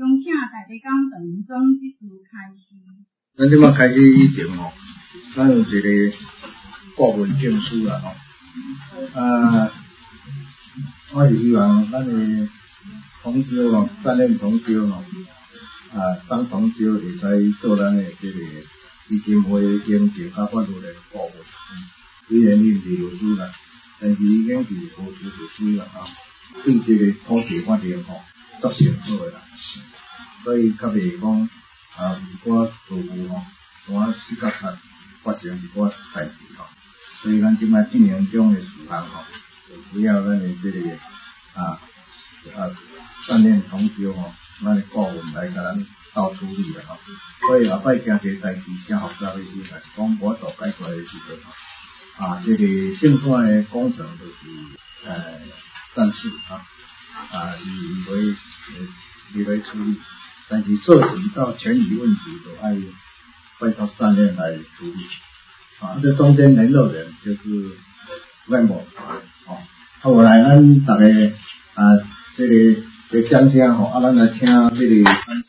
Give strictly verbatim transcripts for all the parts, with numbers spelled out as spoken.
恭请大家讲堂总技术开始。 咱即马开始以前吼，咱有一个顾问证书啦吼，啊，我是希望咱的同招吼，担任同招吼，啊，当同招会使做咱的这个基金会行政甲法律的顾问。虽然伊毋是律师啦，但是已经是无资律师啦吼，对这个土地法令吼足清楚的啦，所以较袂讲啊有一寡错误吼，我去甲他发生一寡代志吼，所以咱即摆进行这种的事项吼，就需要咱的这个啊啊担任同招吼，咱的顾问来甲咱斗处理啦吼，所以后摆诚侪代志正复杂的时阵，讲无法度解决的时阵吼。啊，这个胜算的工程就是呃暂时啊啊，以为以为处理，但是涉及到权益问题，就爱拜托战略来处理。啊，这中间联络人就是外某哦。后来咱大家啊，这个这讲声吼，啊，咱来听这个。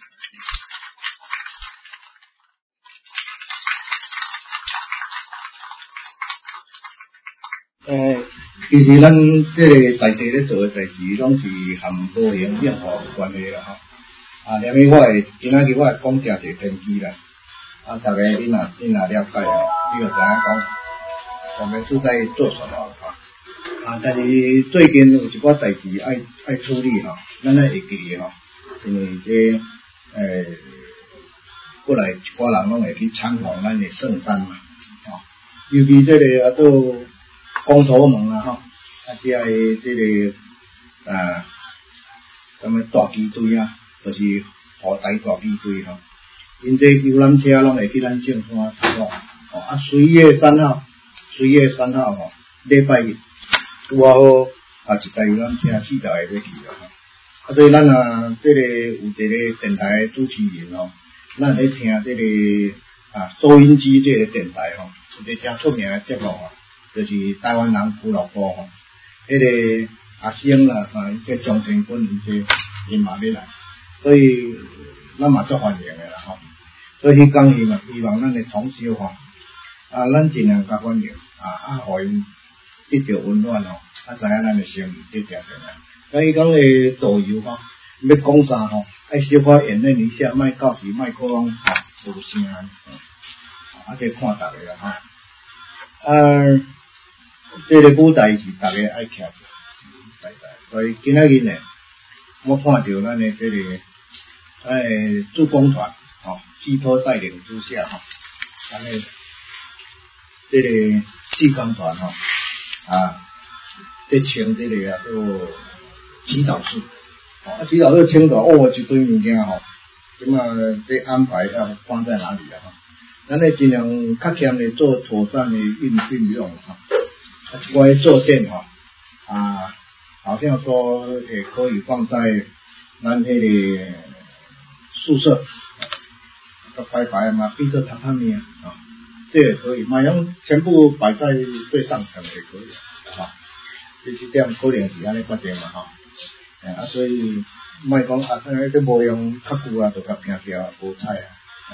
诶，其实咱这个在地咧做诶代志，拢是含无形变化有关系啦吼。啊，连伊我会今仔日我会讲诚侪天机啦，啊，大家你若你若了解吼，你就知影讲我们是在做什么吼。啊，但是最近有一寡代志爱爱处理吼，咱爱会记吼，因为这诶过来一寡人拢会去参访咱的圣山嘛，吼，尤其这个啊都。公投门啊吼，啊遮个这个啊，什么大机队啊，就是河台大机队吼，因这游览车拢会去咱圣山参访，哦啊，十一月三号，十一月三号吼，礼拜日，拄好啊一台游览车四十个要去啦吼，啊所以咱啊这个有一个电台主持人吼，咱咧听这个啊收音机这个电台吼，一个真出名的节目啊。就是台湾人俱乐部吼，迄、那个阿星啦，啊，这张天军这因嘛要来，所以咱嘛足欢迎的啦吼。所以迄讲伊嘛希望咱的同修吼，啊，咱尽量甲欢迎，啊啊，互因得到温暖吼，啊，知影咱的心意得定定啊。所以讲诶导游吼，要讲啥吼，爱小可演练一下，莫到时麦克风吼无声，啊，这看大家啦吼，啊。这个舞台是大家爱徛着，所以今仔日呢，我看到咱的这个诶助攻团吼，寄托带领之下吼，咱的这个志工团吼啊，在请这个啊做祈祷室，哦啊祈祷室请到哦一堆物件吼，咁啊这安排要放在哪里啊？咱咧尽量较欠的做妥善的运运用哈。我的坐垫哈啊，好像说也可以放在咱那个宿舍，个白白嘛，变成榻榻米啊，这也可以，马上全部摆在最上层也可以啊，就是这样，可能是安尼决定嘛哈，啊，所以莫讲啊，这模样较久啊，就较平调无彩啊。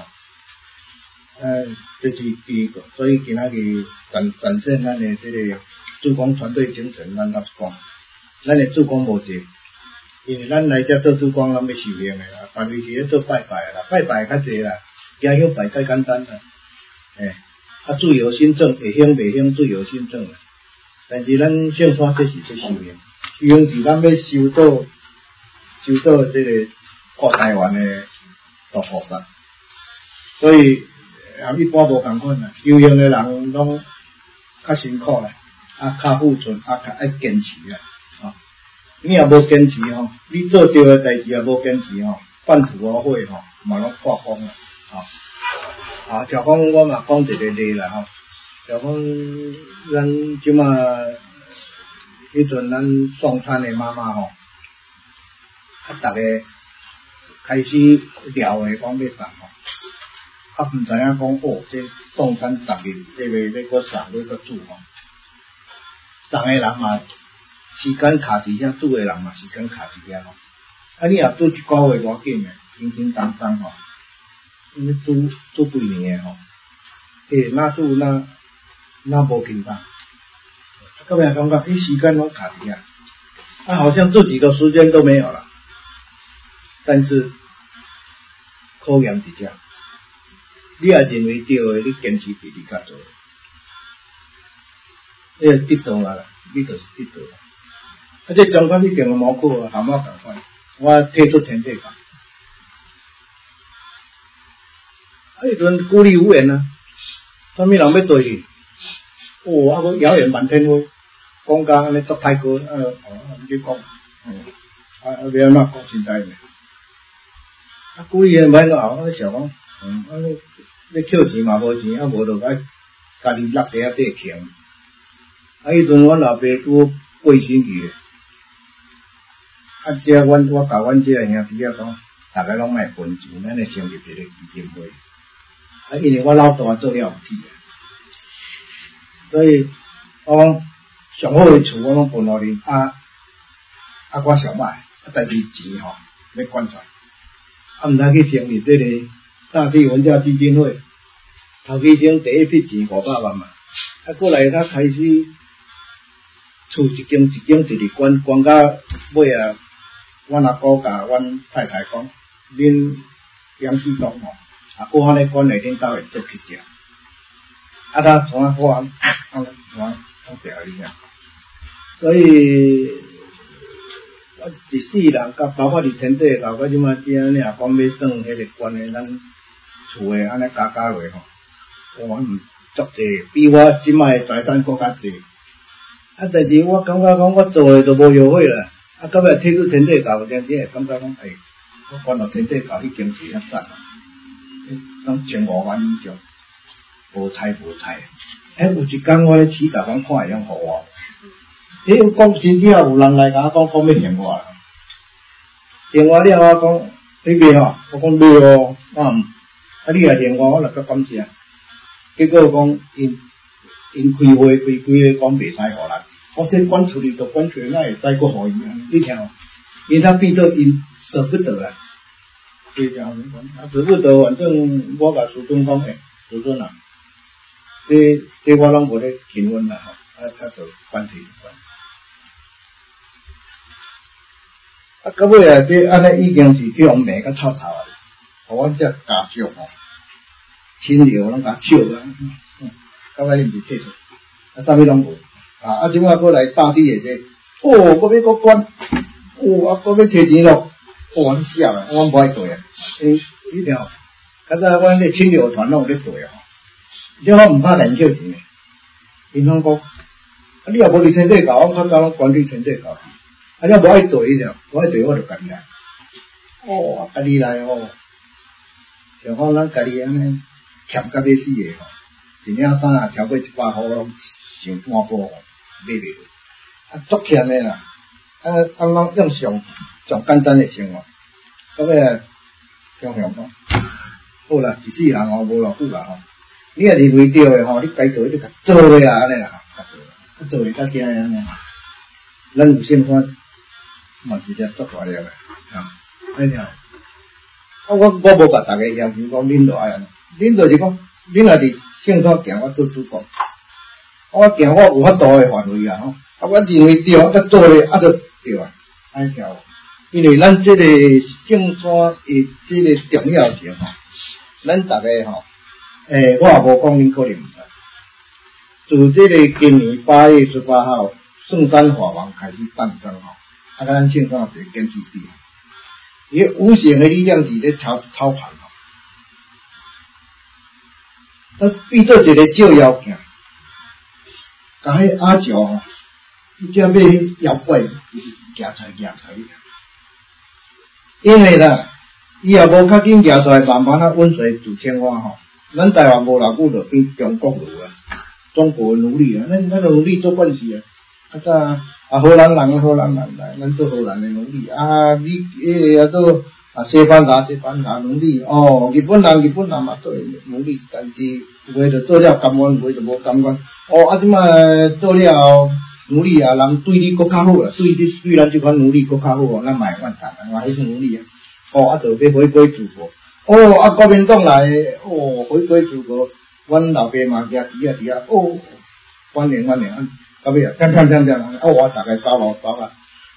呃，这是第一个，所以今仔日展展现咱的这个助攻团队精神，咱老实讲，咱的助攻无济，因为咱来遮做助攻，咱要受刑的啦，办理是做拜拜啦，拜拜较济啦，家乡拜较简单啦，诶、欸，啊自由心证会兴袂兴自由心证啦，但是咱圣山这是要受刑，受刑是咱要收到收到这个跨台湾的大菩萨，所以。啊，一般无共款啦，修行的人拢较辛苦啦，啊，较付出，啊，较爱坚持啦，啊，你若无坚持吼，你做对的代志也无坚持吼，半途而废吼，嘛拢破功啦，啊，啊，就讲我嘛讲一个例啦吼，就讲咱即马迄阵咱送餐的妈妈吼，啊，逐个开始聊的讲要送吼。啊，毋知影讲哦，这送餐十日，这个要搁送，要搁煮吼。送的人嘛，时间卡伫遐，煮的人嘛，时间卡伫遐吼。啊，你若拄一个月偌紧的， 轻轻松松吼，因为做做几年诶吼，诶，那做那那无紧张，到尾感觉诶时间拢卡伫遐，啊，好像自己的时间都没有了，但是考验伫遮，你也认为对诶，你坚持比你较做，你会得到啦，你就是得到啦。啊，这中间你定无考啊，含我共款，我退出天地教。啊，迄阵孤立无援啊，啥物人要对去？哦，啊，佫谣言满天飞，讲甲安尼作太高，啊，哦，你讲，嗯，啊，啊，要安怎讲实在诶？啊，孤立诶免怎后，我想讲，嗯，啊，你你捡钱嘛无钱，啊，无就爱家己落地下底捡。啊，迄阵阮老爸拄过身去诶。啊，遮阮我甲阮遮兄弟仔讲，大家拢莫分钱，咱会成立一个基金会。啊，因为我老大做了有体诶，所以我讲上好诶厝我拢分互恁，啊啊我上歹，啊但是钱吼要管出来，啊毋通去成立这个大地文教基金会，头期先第一笔钱五百万嘛，啊过来他开始厝一间一间直直管管到尾啊。阮阿姑甲阮太太讲，恁杨世东吼，啊，过安尼管下恁兜会做去食，啊，他从啊好啊，从从啊从掉去遐，所以我一世人甲包括伫天地教，我即马只安尼也讲要算迄个关诶，咱厝诶安尼加加落吼，我毋足济，比我即马诶财产搁较济，啊，但是我感觉讲我做诶都无后悔啦。啊，到尾退出天地教，真正会感觉讲，诶，我管到天地教已经是遐赞啦，拢千五万以上，无彩无彩。诶，有一工我咧起大讲看会样互我，诶，有讲真正有人来甲我讲讲要还我啦，还我了我讲你卖吼，我讲卖哦，我啊你若还我，我就较感谢。结果讲因因开会开开会讲袂使互咱。我这管出去就管出去，那会再过互伊啊！你听，因他变做因舍不得啊，对这样子讲，啊舍不得，反正我甲苏东讲诶，苏东啊，这这我拢无咧评论啦吼，啊他就管起就管。啊，到尾啊，这安尼已经是叫人骂甲臭头啊！互阮这家属吼，亲友拢甲笑啊，嗯，到尾你毋是退出，啊啥物拢无。啊！啊，即摆过来大地诶这，哦，我要搁管，哦，啊，我要摕钱咯，哦，你笑啊，我无爱对啊，诶，迄条，较早阮迄亲友团拢有咧对啊，即我毋怕人捡钱诶，因拢讲，啊，你若无伫天地教，我较早拢管理天地教，啊，你无爱对迄条，无爱对我就家己来，哦，家己来哦，像讲咱家己安尼欠甲要死诶吼，一领衫啊超过一百箍拢上半部吼。买袂落，啊，足欠诶啦，啊，刚刚用上上简单诶生活，到尾啊，想想讲，好啦，一世人吼无偌久啦吼，你若认为对诶吼，你该做你就做落啦，安尼啦，较做，较做咧较惊诶安尼，咱有心肝，嘛是只足大粒诶，啊，安尼啊，啊，我我无甲大家要求讲恁著爱安尼，恁著是讲，恁若伫心肝行，我做主讲。我行我有法度诶范围啦吼，啊，我认为对，我甲做咧，啊，就对啊，安条。因为咱即个圣山诶，即个重要性吼，咱逐个吼，诶，我也无讲恁可能毋知。自即个今年八月十八号圣山法王开始诞生吼，啊，咱圣山有一个根据地，伊无形诶力量伫咧操操盘吼，啊，变做一个照妖镜。甲迄阿石吼，伊只要妖怪，伊是夹出来夹出来。因为啦，伊也无较紧夹出来，慢慢啊温水煮青蛙吼。咱台湾无偌久就变中国奴啊，中国奴隶啊，咱咱奴隶做惯势啊。啊早啊荷兰人荷兰人来，咱做荷兰的奴隶啊，你诶啊做啊西班牙西班牙奴隶哦，日本人日本人嘛做奴隶，但是。有诶就做了甘愿，有诶就无甘愿。哦，啊，即摆做了奴隶啊，人对你搁较好啦，对你对咱即款奴隶搁较好，咱嘛会怨叹啊，嘛迄是奴隶啊。 哦，啊，就要回归祖国。哦，啊，国民党来的，哦，回归祖国，阮老爸嘛举旗啊伫啊，哦，欢迎欢迎，到尾啊，锵锵锵锵，哦，我大概走咯走啊，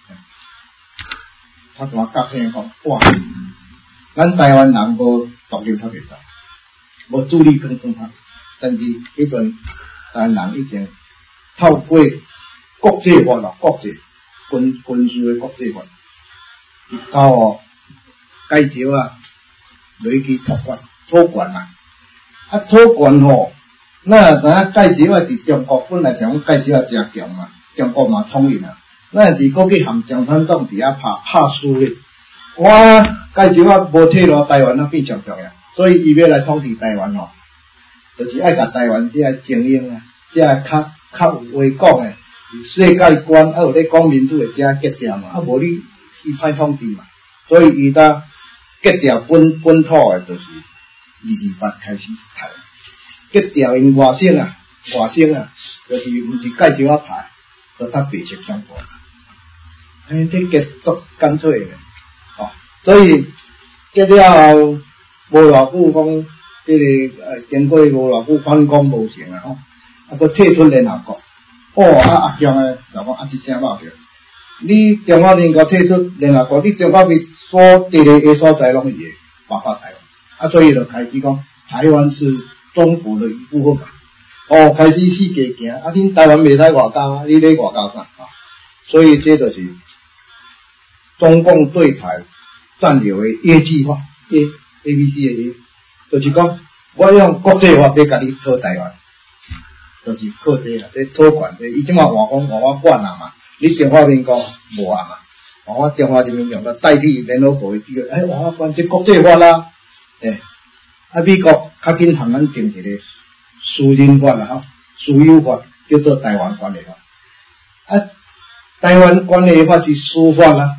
他怎么甲声讲，哇，咱台湾人无独立较袂使，无主力更更较，但是迄阵台湾人已经透过国际法咯，国际军军事的国际法，到哦介绍啊。落去托管托管啦，啊托管吼，那知影介绍啊伫中国本来讲介绍啊真强嘛，中国嘛统一啊，那伫过去含共产党伫遐拍拍输咧，哇介绍啊无退路，台湾啊变上重要，所以伊要来统治台湾吼，就是爱甲台湾这精英啊，这较较有话讲诶，有世界观，啊有咧讲民主诶这结条嘛，啊无你伊歹统治嘛，所以伊呾。结掉本本土诶，就是二二八开始台，结掉因外省啊，外省啊，就是毋是介绍啊派，都较白色相关。哎，这结足干脆诶，哦，所以结了后无偌久讲，即个呃经过无偌久反攻无成啊，吼，啊，佮退出联合国，哦，啊阿强诶，就讲啊，一声爆着，你中华民国退出联合国，你中华民所地理的所在拢是包括台湾，啊，所以就开始讲台湾是中国的一部分嘛。哦，开始世界行，啊，恁台湾袂使外交，你咧外交啥啊？所以这就是中共对台战略的野计划 ，A A B C 的 A， 就是讲我用国际法要甲你讨台湾，就是靠这啦，这讨管这，伊即马话讲话我管啊嘛，你中华民国无啊嘛。我中华人民共和国代替联合国的地位，哎，我关这国际法啦，诶，啊，美国较紧通咱定一个私人法啦，吼，私有法叫做台湾关系法，啊，台湾关系法是司法啦，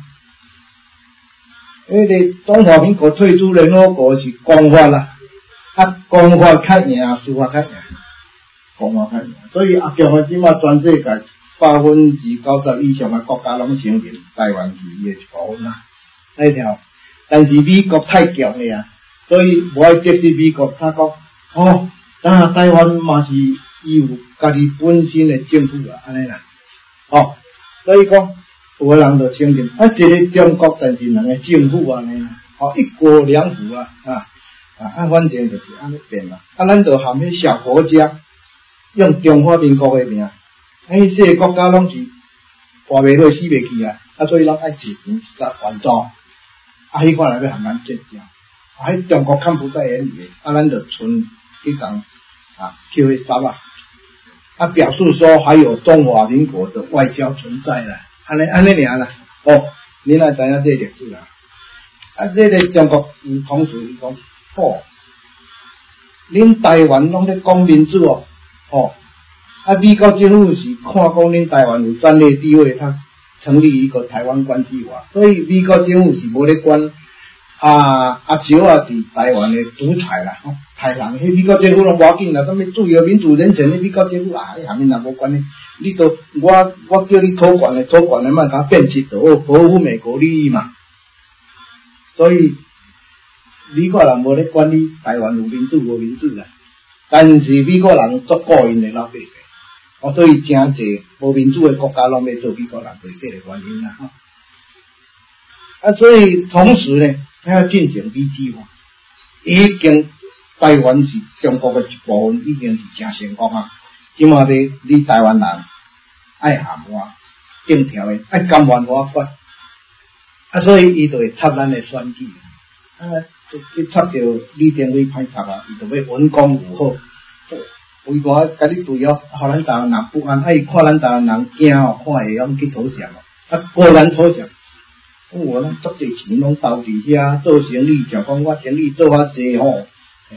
迄个中华民国退出联合国是公法啦，啊，公法较赢，司法较赢，公法较赢，所以阿强啊，即马全世界。百分之九十以上的国家拢承认台湾是伊的一部分啦，那条。但是美国太强了啊，所以无爱接受美国。他讲哦，当台湾嘛是伊有家己本身的政府啊，安尼啦。哦，所以讲有个人就承认啊，一个中国，但是两个政府安尼啦。哦，一国两府啊，啊啊，啊，反正就是安尼变啦。啊，咱就含迄小国家用中华民国的名。哎，这个国家拢是活袂落、死袂去啊！啊，所以咱爱支钱来援助，啊，迄款来要含咱结掉。啊，迄中国看不在眼里，啊，咱就存去讲啊，叫迄啥啊？啊，表示说还有中华民国的外交存在啦，安尼安尼尔啦。哦，你若知影这历史啦？啊，这个中国伊同时伊讲，哦，恁台湾拢咧讲民主哦，哦。啊，美国政府是看讲恁台湾有战略地位，他成立一个台湾关系法，所以美国政府是无咧管啊阿招啊伫台湾的独裁啦，吼、哦，台人迄美国政府拢无要紧啦，什么自由民主人权，迄美国政府啊，迄下面也无管咧，你都我我叫你托管的托管的，莫甲变质的，哦，保护美国利益嘛，所以美国人无咧管你台湾有民主无民主啦，但是美国人足顾因的老百姓。哦，所以真侪无民主的国家拢要做美国人，就是这个原因啦，吼。啊，所以同时呢，他要进行美计划，已经台湾是中国的一部分，已经是真成功啊。即马要你台湾人爱含我定条的，爱甘愿我发，啊，所以伊就会插咱的选举，啊，去插着李登辉歹插啊，伊就要稳攻有好。为我甲你对哦，互咱台湾人不安，啊伊看咱台湾人惊哦，看会晓去投降哦，啊果然投降。我咱足侪钱拢投伫遐做生意，就讲我生意做较济吼。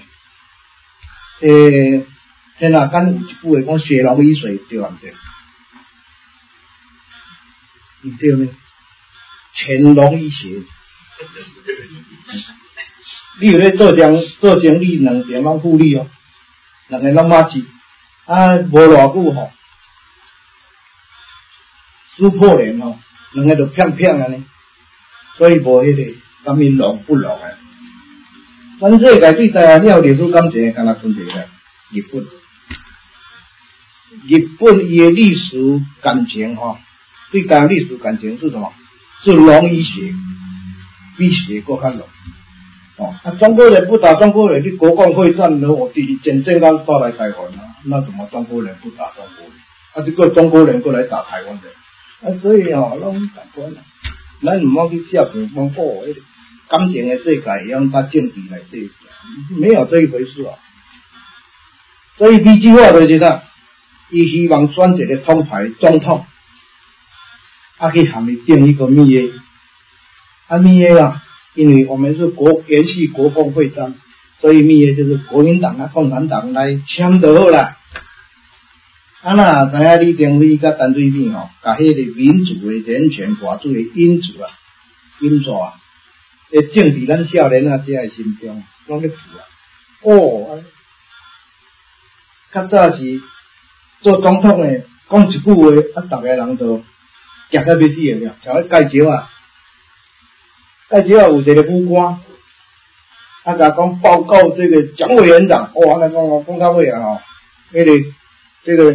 诶，现在敢有一句话讲血浓于水，对啊毋对？毋对呢？钱浓于血。你有咧做生做生意，两边拢互利哦。两个拢马子，啊，无偌久吼，撕破脸吼，两个就骗骗安尼，所以无迄个什么浓不浓诶？咱世界对台湾了历史感情，敢若存一个日本。日本伊诶历史感情吼，对台湾历史感情是什么？是浓于血，比血更较浓。哦，啊，中国人不打中国人，你国共会战了，我弟弟蒋介石到来台湾啊，那怎么中国人不打中国人？啊，这个中国人过来打台湾人，啊，所以吼，拢感官啦，咱唔好去笑平丰富迄个感情的世界，用甲政治来对，没有这一回事啊。所以 B 计划就是啥？伊希望选一个统派总统，啊，去含伊定一个蜜月，啊，蜜月啊，因为我们是国延续国共会战，所以蜜月就是国民党啊、共产党来签就好啦。啊，那知影李登辉甲陈水扁吼，甲迄个民主的人权挂住的因子啊、因素啊，诶，种伫咱少年仔遮的心中，拢咧负啊。哦，较早是做总统的，讲一句话，啊，逐个人都夹到要死个了，像迄介绍啊，介绍啊有一个副官，啊，甲讲报告这个蒋委员长，哇，安尼讲哦，讲到尾啊吼，迄个。这个，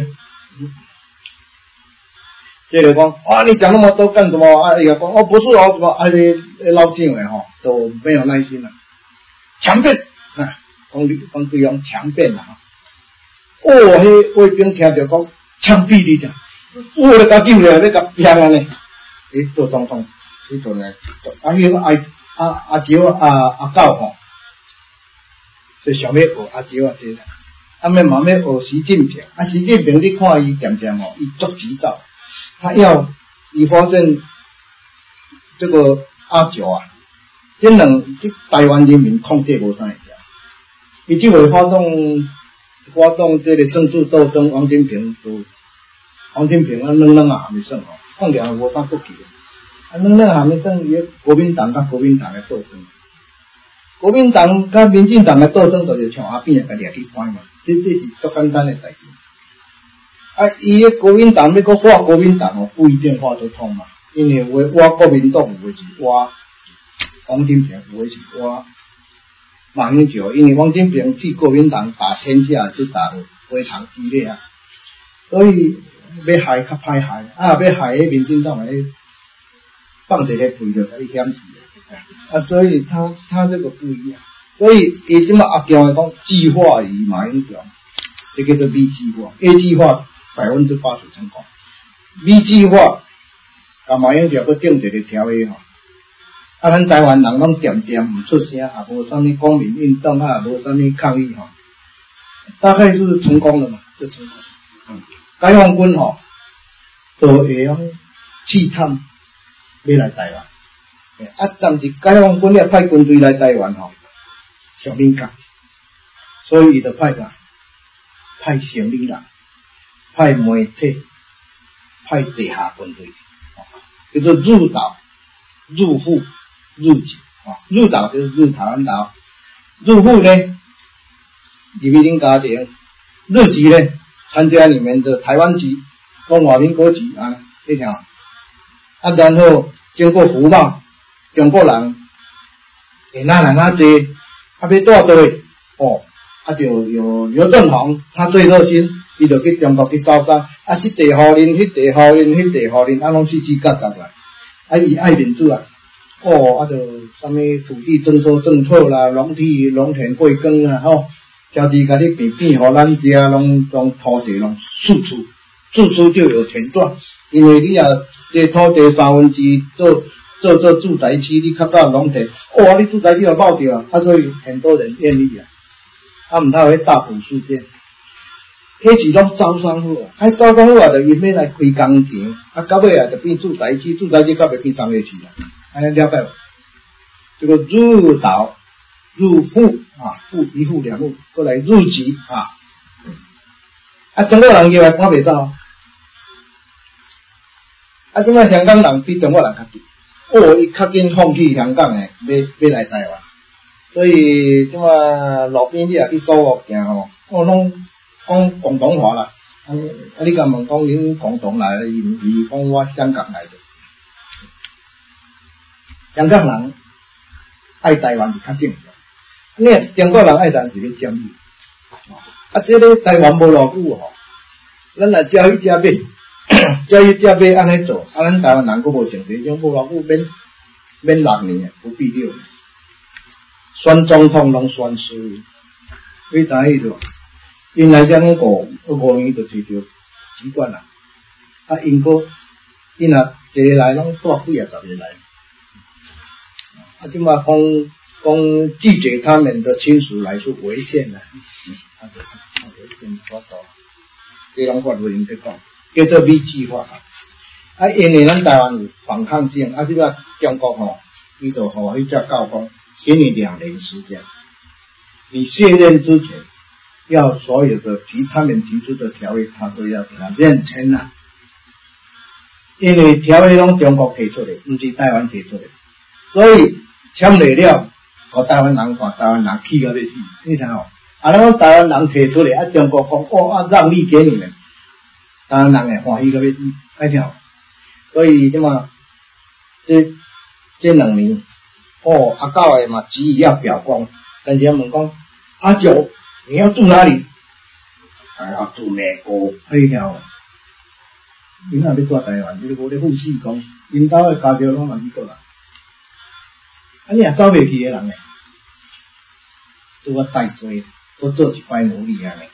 这个讲啊，你讲那么多干什么？啊，伊个讲哦，不是哦，什么啊，你老蒋的吼都没有耐心了，强辩啊，讲你讲对方强辩啦哈。哦，迄卫兵听着讲枪毙你讲，我咧甲救咧，咧甲拼啊呢。诶，做总统迄阵咧，啊，迄个阿阿阿招阿阿狗吼，就想要学阿招啊这个。啊，咪慢慢学习近平，啊，习近平你看伊点点哦，伊足急躁，他要伊发现这个阿九啊，这两这台湾人民控制无啥会了，伊只会发动发动这个政治斗争，王金平就王金平啊，两两啊还没算哦，控了无啥不起，啊，两两还没算伊国民党甲国民党的斗争。国民党甲民进党的斗争，就是像阿扁啊，甲掠去关嘛，这这是足简单的代志。啊，伊个国民党要搁挖国民党哦，不一定挖得通嘛，因为有挖国民党，有诶是挖王金平，有诶是挖马英九，因为王金平替国民党打天下，就打得非常激烈啊，所以要害较歹害，啊，要害迄民进党诶，放一个屁就甲你险死。啊，所以他他这个不一样，所以伊即马阿强来讲，计划与马英九，这个叫 B 计划 ，A 计划百分之八十成功 ，B 计划甲马英九佮定一个条约吼，啊，咱台湾人拢点点唔出声，也无啥物公民运动啊，无啥物抗议吼，大概是成功了嘛，就成功。嗯，解放军吼，都会用试探要来台湾。啊，但是解放军要派军队来台湾吼，上敏感，所以伊就派啥？派生理人，派媒体，派地下军队，叫做入岛、入户、入籍啊。入岛就是入台湾岛，入户呢入去恁家庭，入籍呢参加你们的台湾籍、中华民国籍啊，这条啊，然后经过服贸。中国人会哪人啊济，啊要带倒去哦，啊就有刘正宏，他最热心，伊就去中国去招商，啊这地互恁，迄地互恁，迄地互恁，啊拢四四角角来，啊伊爱面子啊，哦啊就啥物土地征收政策啦，农地农田贵耕啦吼，条地甲你变变互咱遮拢拢土地拢输出，输出就有钱赚，因为你啊这土地三分之一做。做做住宅区，你较早农田，哇！你住宅区也爆掉啊，所以很多人愿意啊。啊，毋通迄大埔事件，迄是拢招商户啊，迄招商户啊，就因要来开工厂，啊，到尾啊就变住宅区，住宅区到尾变商业区啊，安尼了解无？这个入岛、入户啊，户一户两户，过来入籍啊，啊，中国人叫来赶袂走，啊，即摆香港人比中国人较低。哦，伊较紧放弃香港诶，要要来台湾，所以即嘛路边你也去扫路行吼，哦，拢讲广东话啦。啊，啊你甲问讲恁广东来，伊伊讲我香港来的。香港人爱台湾是较正常。你中国人爱台湾是咧占有，啊，这个台湾无偌久吼，咱来教育加倍，教育加倍安尼做，啊，咱台湾人佫无成这种无偌久免免六年，不必六年。选总统拢选输，你知影无？因来讲五五年就摕到几冠啦，啊，因个因若一个来拢带几啊十个来，啊，即马讲讲拒绝他们的亲属来是违宪的，嗯，啊，啊，违宪法度，这拢法律人在讲，叫做美计划啊，因为咱台湾有反抗性，啊，即马中国吼，伊就互迄只教讲，给你两年时间，你卸任之前。要所有的提他们提出的条约，他都要给他认签了、啊，因为条约拢中国提出的，不是台湾提出的，所以签来了，互台湾人看，台湾人气到要死，你听哦，啊，咱讲台湾人提出来，啊，中国讲哦啊，让利给你们，台湾人会欢喜到要死，爱听哦，所以即嘛，这这两年，哦，阿狗的嘛，急于要表光，但是问讲阿九。你要住哪里？还要住美国，可条。你若要住台湾，你无咧富士讲，因兜的家条拢嘛去过啦。啊，你也走袂去的人诶，做我带做，我做一摆奴隶安尼。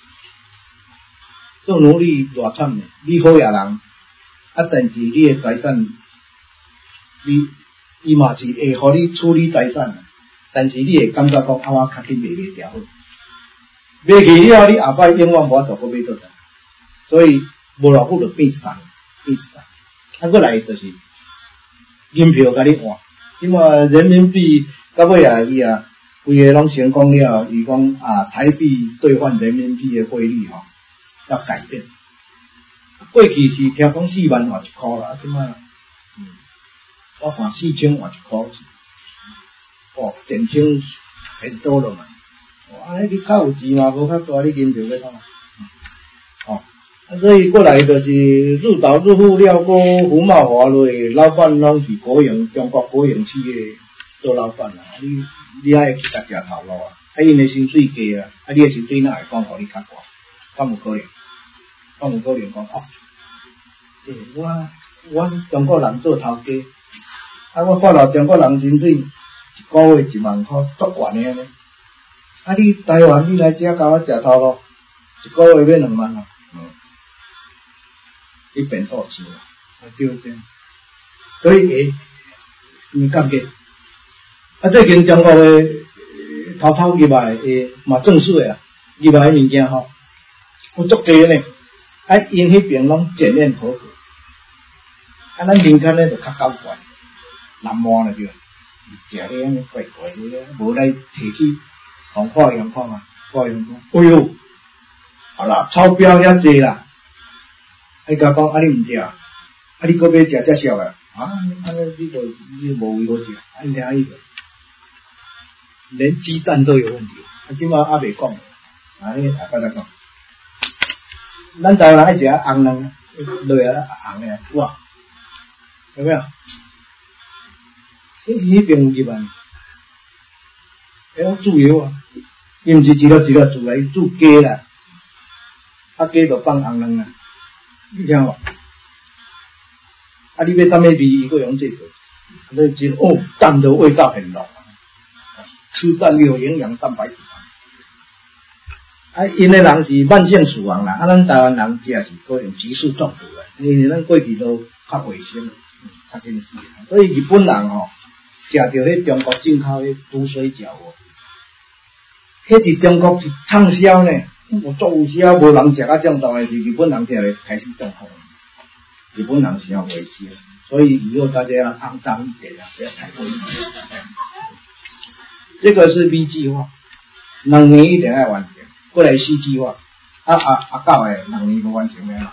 做奴隶偌惨诶，你好野人，啊，但是你诶财产，你伊嘛是会互你处理财产，但是你会感觉讲啊，我较紧卖袂掉。卖去了，你后摆永远无法度搁买倒来，所以无偌久就变散，变散。啊，过来就是银票甲你换，因为人民币到尾啊，伊啊，规个拢成功了，伊讲啊，台币兑换人民币的汇率吼、哦、要改变。过去是听讲四万换一箍啦，啊，即摆嗯，我看四千换一箍，哦，减轻很多了嘛。安尼你较有钱嘛，无较大你银票要创，哦，啊，所以过来就是入岛入户了，个福茂华落，老板拢是国营中国国营企业做老板啦，你你爱去搭食头路啊，啊，因的薪水低啊，啊，你的薪水哪会讲互你较高？敢有可能？敢有可能讲哦？诶、欸，我我中国人做头家，啊，我看到中国人薪水一个月一万块，足悬的呢。啊！你台湾你来遮甲我食头路，一个月要两万啊！嗯，你变做钱啊，对不对？所以诶，你感觉啊？最近中国诶偷偷入来诶嘛正式诶啊，入来诶物件吼，有足济呢。啊，因迄边拢检验合格，啊，咱民间咧就较搞怪，南蛮了就，食咧安尼怪怪诶，无来提起。讲看样看嘛，看样看，哎呦，好啦，钞票遐济啦，伊甲讲啊，你毋食，啊，你搁要食遮少啊？啊，安尼你就你无位好食，安尼意思，连鸡蛋都有问题，啊，即马还袂讲，啊，你下摆再讲，咱台湾人爱食红卵，落啊红诶，哇，有没有？迄迄边有入来。哎，我煮药啊，伊毋是一粒一粒煮来，煮鸡啦，啊鸡就放红卵啊，你听无？啊，你要当咩味，伊个用这个，那真哦，蛋的味道很浓啊，吃蛋有营养蛋白质啊。啊，因的人是慢性死亡啦，啊，咱台湾人食是可能急速中毒啊，因为咱过去都较卫生，较紧死，所以日本人吼、哦、食到迄中国进口迄煮水饺哦。迄伫中国是畅销呢，我做有时啊无人食啊中毒的是日本人食咧开始中毒。日本人是要维系，所以以后大家要肮脏一点啊，不要太过分。这个是 B 计划，两年一定要完成。过来 C 计划，啊啊啊到诶，两年无完成咩啦？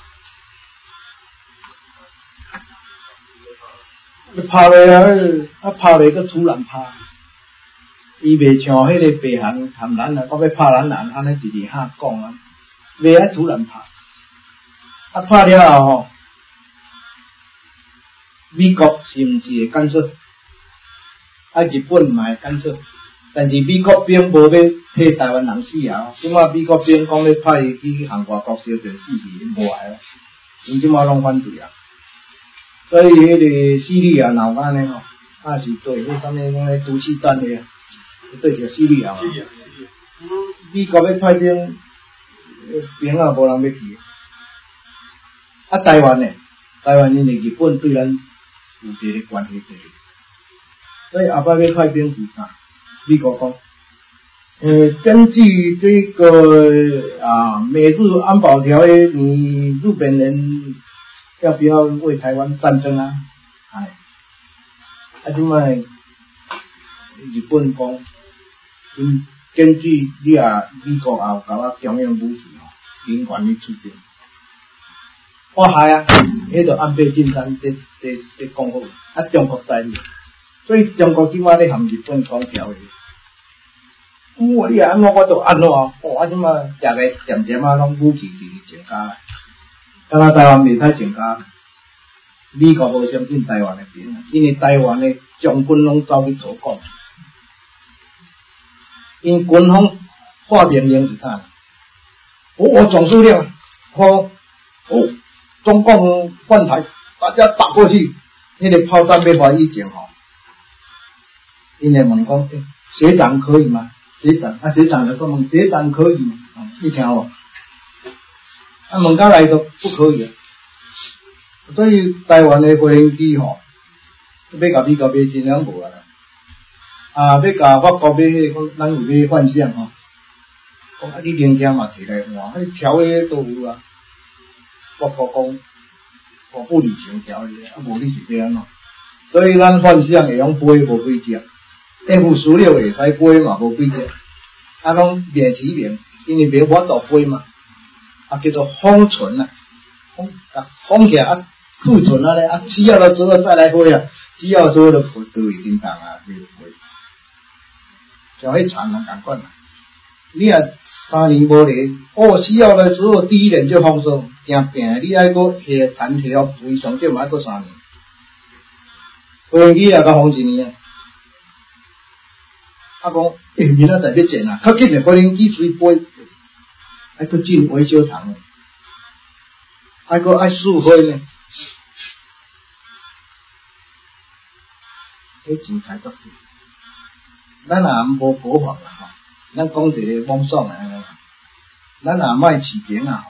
拍落啊，啊拍落个突然拍。伊袂像迄个北韩含咱啊，到要拍咱人安尼直直下讲啊，袂爱突然拍，啊拍了后吼，美國是毋是會干涉？ 啊日本嘛会干涉，但是美国兵无要替台湾人死啊！即马美国兵讲要派伊去韩国国小电视剧，因无来哦，因即马拢反对啊。所以迄个叙利亚闹安尼吼，啊是对迄啥物讲咧毒气弹的啊，对着叙利亚嘛。美国要派兵，兵啊无人要去。啊台湾呢？台湾因为日本对咱有一个关系在，所以后摆要派兵是啥？美国讲，呃，根据这个啊美日安保条约，你日本人要不要为台湾战争啊？哎，啊，即卖日本讲，因根据你啊美国也有甲我中央武器吼，因愿意出兵。我害啊，迄个安倍晋三在在在讲好，啊中国在理，所以中国即马咧含日本讲条约。我你安怎我都安怎啊！我即马大家渐渐啊，拢武器伫咧增加，敢若台湾袂太增加。美国无相信台湾的兵，因为台湾的将军拢走去投降，因军方发命令是啥？我我总司令说哦。中共犯台，大家打过去。那个炮弹要发以前吼，因为问讲，欸，学长可以吗？学长啊，学长就说问学长可以吗？啊，你听无？啊，问到来都不可以啊。所以台湾的飞行机吼，要甲美国买真两无啊啦。啊，要甲法国买，讲咱有买幻象吼。讲啊，你零件嘛摕来换，迄条约都有啊。我国讲，我不履行条约，啊，无你是要安怎？所以咱幻想会用飞无几只 ，F 十六会使飞嘛无几只，啊，拢免起名，因为袂法度飞嘛，啊，叫做封存啊，封啊封起来啊，库存啊咧，啊，需要的时候再来飞啊，需要的时候就都已经当啊，袂飞，像迄船啊，共款啊，你啊。三年无来，哦，需要的时候第一年就放松，定定你爱搁下残条非常少，嘛爱搁三年。飞行机也甲放一年啊。啊讲，诶，明仔载要建啊，较紧诶，飞行机随飞，爱搁进维修厂诶，爱搁爱试飞呢。迄钱太足济，咱也无保护啦吼。咱讲一个妄爽诶，咱也卖市平啊！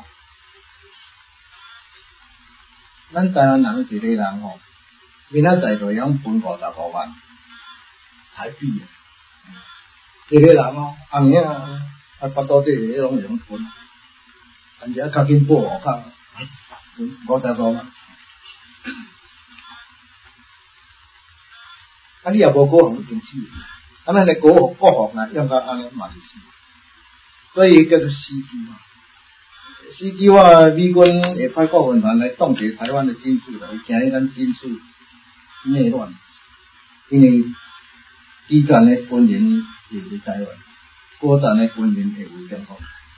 咱台湾人一个人吼，明仔载就用分五十五万台币啊！一个人哦，红影啊，啊巴肚底迄拢用分，人家较紧报户口，五十五万。啊，你也无过红经死。啊，咱个国国防啊，用到安尼嘛是死，所以叫做死机嘛。死机话，美军会派国防团来冻结台湾的军事啦，伊惊迄咱军事内乱，因为基站的军人会为台湾，国站的军人会为中国，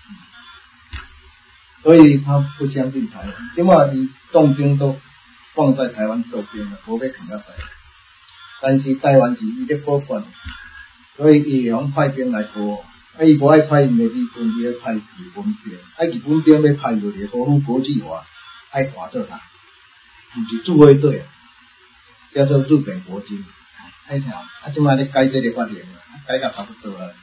所以他不相信台湾。即马伊重兵都放在台湾周边了，无要放到台湾，但是台湾是伊咧保管。所以伊用派兵来保，啊伊无爱派因的美军，伊要派日本兵，啊日本兵要派落嚟保护国际化，爱换做啥？毋是驻卫队啊，叫做日本国军，爱听，啊即摆咧改这个法令啊，改甲差不多啊。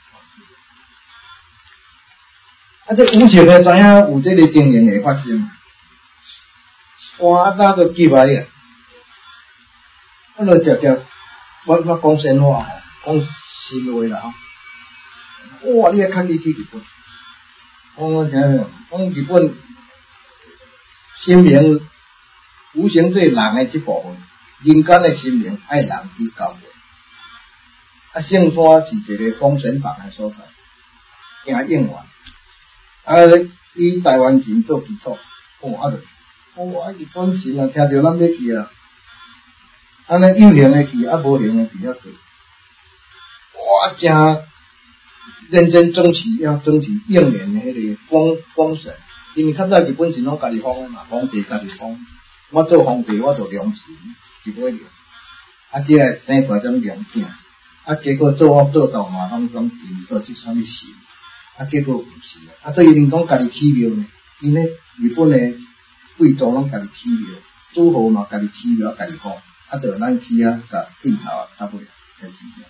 啊这有钱的知影有这个情形会发生，哇啊哪都记来啊，啊就直接我我讲真话吼，讲。新话啦吼，哇！你也较去去日本，我听听，讲日本心灵无形对人的这部分，人间的心灵爱人去交换。啊，圣山是一个封神榜的所在，行应援。啊，以台湾人做基础，哦啊就，哦啊日本神啊，听着咱要去啊，安尼有形的去，啊无形的去遐多。哇，真认真争取，要争取应年的迄个封封神，因为较早日本是拢家己封嘛，皇帝家己封。我做皇帝，我做良臣，是不了。啊，这个生出来种良子， 啊，结果做恶做到嘛，拢讲引到即啥物事，啊，结果毋是啊，啊，所以因讲家己起庙呢，因为日本诶贵族拢家己起庙，诸侯嘛家己起庙，家己讲，啊，就咱起啊，甲对头啊，较尾来起庙。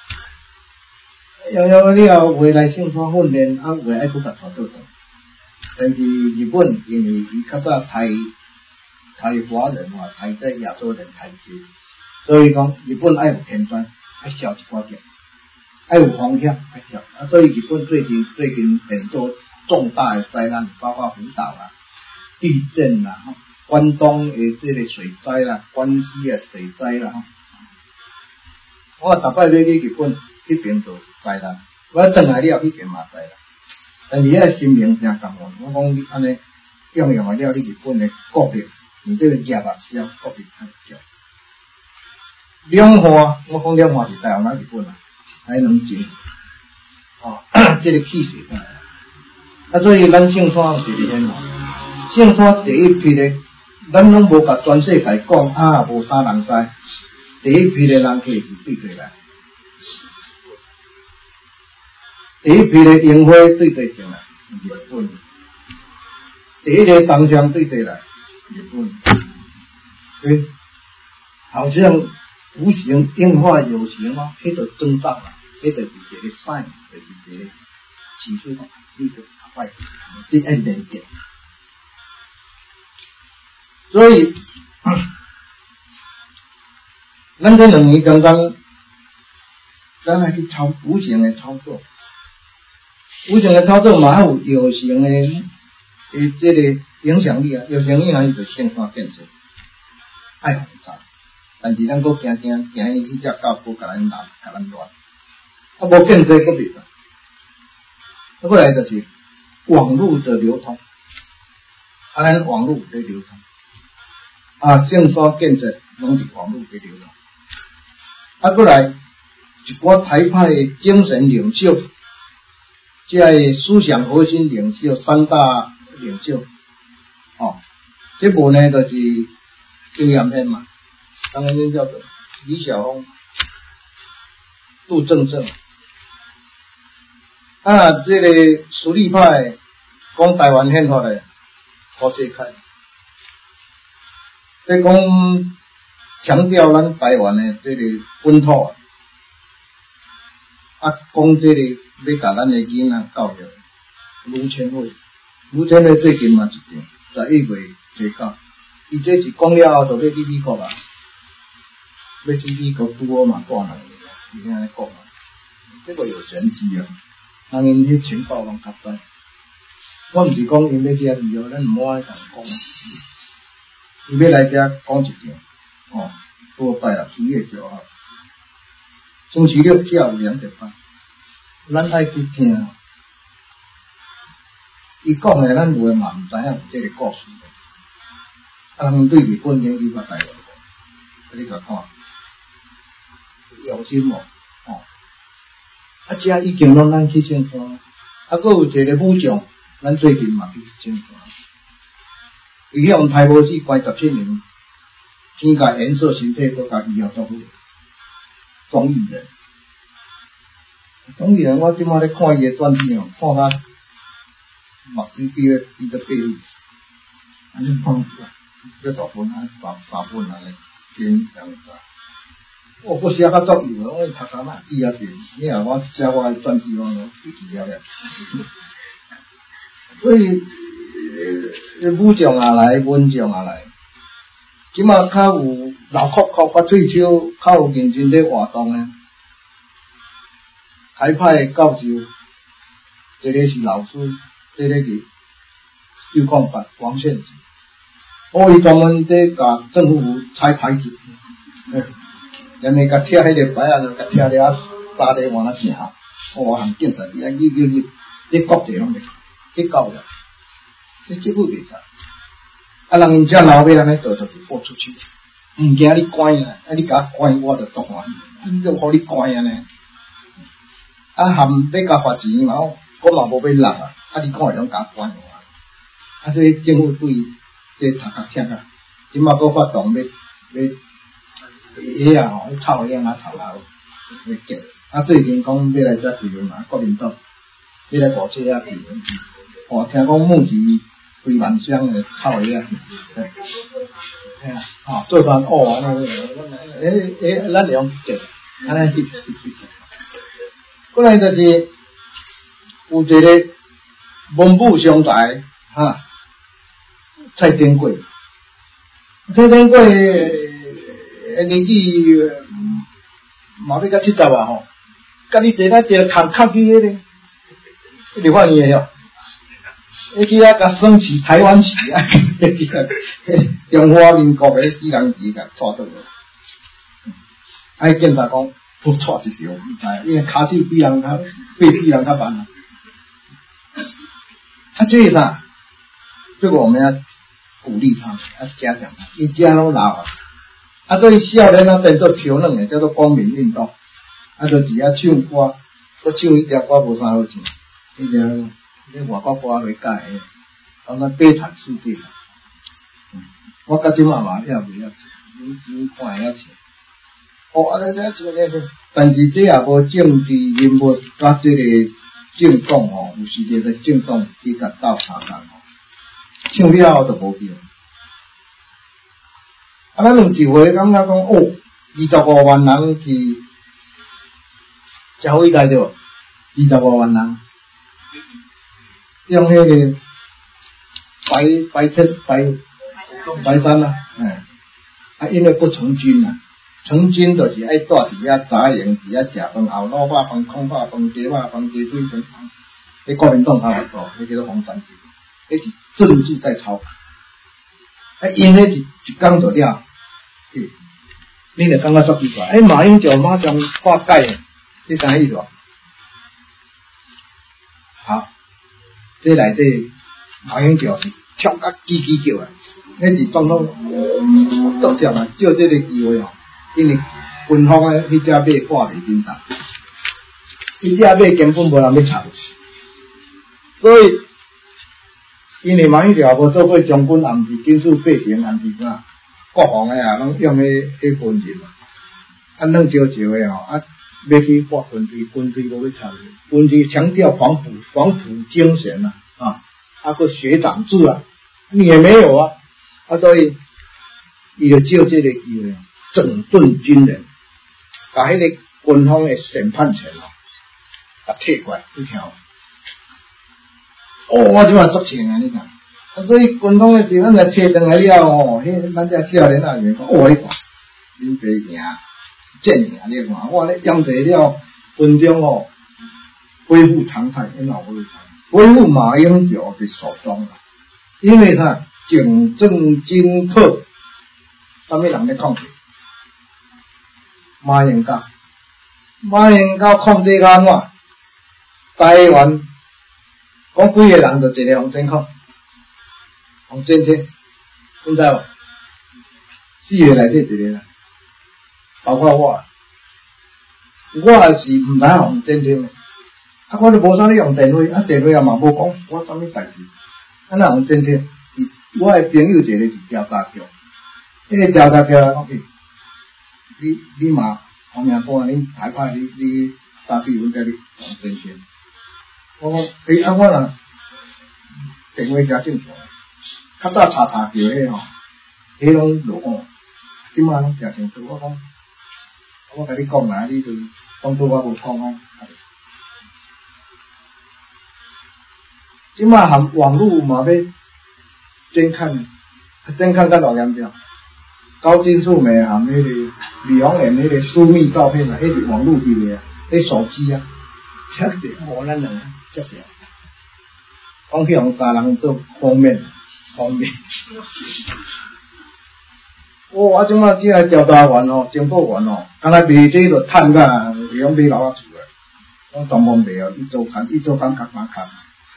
摇摇了，有诶来姓花训练，啊，有诶爱佫甲带倒转。但是日本因为伊较早台台华人嘛，台在亚洲人台阶，所以讲日本爱有天灾。爱消一寡点，爱有风险，爱消啊！所以日本最近最近很多重大的灾难，包括福岛啦、地震啦、关东的这个水灾啦、关西的水灾啦。我逐摆要去日本，迄边就灾难，我转来了，迄边嘛灾难。但是遐心灵真感恩，我讲你安尼用用了你日本的国力，你这个业啊，需要国力太强。两化，我讲两化是台湾啊日本啊，还能进，哦，这个气势啊，啊，所以咱姓山有一个天皇，姓山第一批咧，咱拢无甲全世界讲啊，无啥人知，第一批咧人客是对对来，第一批咧樱花对对进来，日本，第一个东乡对对来，日本，对，好像。无形应化有形哦，迄个增长啊，迄个是一个 sign， 就是一个指数嘛，呢个快，你爱理解。所以，咱这两年刚刚，咱来去操无形的操作，无形的操作嘛有有形的诶，这个影响力啊，有形力哪就是线化建设，爱复杂。但是咱佫惊惊惊伊迄只狗佫甲咱拉，甲咱乱，啊无建设佫袂得。啊，过来就是网络的流通，啊，咱网络在流通，啊，线索建设拢是网络在流通。啊，过来一寡台派的精神领袖，即个思想核心领袖三大领袖，哦，这部呢就是经验篇嘛。当然，叫做李小龙、杜正正啊，这个实力派讲台湾宪法的胡志凯，在讲强调咱台湾的这个本土啊，啊，讲这个要甲咱的囡仔教育，卢千惠，卢千惠最近嘛一场，十一月提到，伊这是讲了后就要去美国啦。要去美国拄好嘛，挂两年啊，伊安尼讲啊，这个有玄机啊。人因迄情报拢较知，我毋是讲因要遮旅游，咱毋好安尼同讲。伊要来遮讲一场，哦，多拜六四月九号，星期六下午两点半，咱爱去听。伊讲诶，咱有诶嘛毋知影有这个故事的。啊，人对日本研究较台湾，你甲看。用心哦，哦，啊，遮已经拢咱去种山，啊，佫有一个武将，咱最近嘛去种山，伊用太无子关十七年，先甲颜色形态佫甲医疗做好，庄义人，庄义人，我即摆咧看伊诶传记哦，看甲目睭闭咧闭得闭路，安尼看，这大本啊，大大本啊咧，真样子。我不写较足油的，我读啥嘛记啊是，你若我写我的传记，我我记记了了。所以，呃，武将也来，文将也来。即马较有老壳壳发喙手，较有认真咧活动诶。台派教授，这个是老师，这个是旧矿法王献吉。我伊专门在甲政府拆牌子。连咪甲贴迄个牌啊，就甲贴了三个换啊正，哇，很警察，伊啊，伊叫你，你国地拢袂，你教了，你政府袂查，啊，人因遮老尾安尼做就是豁出去，毋惊你关啊，啊，你甲我关，我就当完，你就互你关啊呢，啊，含要甲罚钱嘛，我嘛无要落啊，啊，你看会拢甲关我，啊，所以政府对这读甲听啊，即马佫发动要要。伊啊吼，臭样啊臭啊， 会结。啊，最近讲要来遮开会嘛，国民党要来五七啊开会，哦，听讲募集几万箱的靠个啊，哎呀，哦，做三哦，那个，诶诶，咱两结，安尼去去去。过来就是有一个文武双才哈，蔡天贵，蔡天贵年纪嘛要到七十啊吼，甲你坐咱一个扛扛起迄个，迄个发现个吼，迄去啊甲升旗台湾旗啊，中华民国个几人旗甲拖倒来，啊，检察讲不拖一条，唔知，因为骹手比人较背比人较慢啊。啊，这是啥？这个我们要鼓励他们，要嘉奖他，一家都老啊。啊，所以少年啊，变做跳软的，叫做光明运动。啊，就是啊唱歌，搁唱迄条歌无啥好唱，迄条迄外国歌来改的，讲咱悲惨世界。嗯，我甲即马嘛也袂晓唱，你你看会晓唱。哦，啊，你你唱咧，但是这也无政治人物甲这个政党吼，有时阵咧政党去甲斗相共吼，唱了后就无叫。啊，咱有一回感觉讲，哦，二十五万人去，真好大着，二十五万人，用迄个白白车白白山啊，哎，啊，因为不成军啊，成军就是爱住伫遐扎营，伫遐食饭，后卤肉饭、空肉饭、鸡肉饭、鸡腿饭，迄国民党头来做，迄叫做红三军，迄是政治在操。啊，因迄是一工就了。你就感觉足奇怪，哎，马英九马上化解，你啥意思？好，这内底马英九是跳甲叽叽叫啊，迄是总统独占啊，借这个机会哦，因为军方诶迄只马挂袂叮当，迄只马根本无人要插，所以因为马英九也无做过将军，也毋是军事背景，也毋是啥。国防诶啊，拢用迄迄军人嘛，啊，弄少少诶吼，啊，要去发军队，军队都要参与，军队强调黄埔黄埔精神啊，啊，啊个学长制啊，你也没有啊，啊，所以伊就借这个机会啊，整顿军人，把迄个军方诶审判权哦，甲摕过来一条，哦，我即马足清啊，你看。啊，所以军方诶时阵来摕转来了吼，迄咱遮少年仔就讲，哦，你看，恁爸赢，正赢，你看，我咧养济了军中哦，恢复常态，因老恢复，恢复马英九的手中啦。因为啥？警政经特，啥物人咧控制？马英九，马英九控制安怎？台湾讲几个人就一个洪真控。洪真天，你知无？四个内底一个啦，包括我，我也是毋知洪真天诶，啊，我都无啥咧用电话，啊，电话也嘛无讲我啥物代志，啊，那洪真天，我诶朋友一个是调查局，迄个调查局讲，诶，你你嘛方面讲，你台派你你打地方叫你洪真天，我讲，诶，啊，我若电话诚正常。较早查查叫迄吼，迄拢落伍，即马拢诚清楚。我讲，我甲你讲啦，你就当作我无讲啊。即马含网络嘛要监看，监看较老严重。高金素梅含迄个李红莲迄个私密照片啊，迄是网络里面啊，迄手机啊，切掉无咱两个切掉。讲去用三人做封面。方面，哦，啊，即马即个调查员哦，情报员哦，刚才卖这个趁甲，会用买楼啊厝诶，讲全部卖哦，伊做看，伊做感觉嘛看。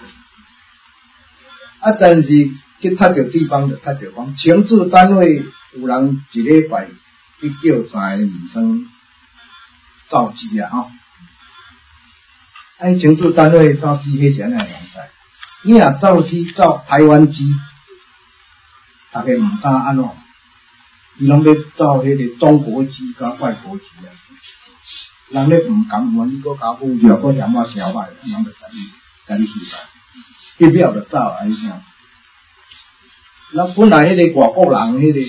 啊，但是去踢着地方就踢着讲，情治单位有人一礼拜去叫三个女生造机啊，吼。啊，情治单位造机迄啥样样代？你若造机造台湾机。大家唔敢安怎，伊拢要造迄个中国机甲外国机啊。 人咧唔感恩，你搁加苦就搁嫌我消坏，人就甲你甲你气坏，一秒就走啊！你听，那本来迄个外国人，迄、那个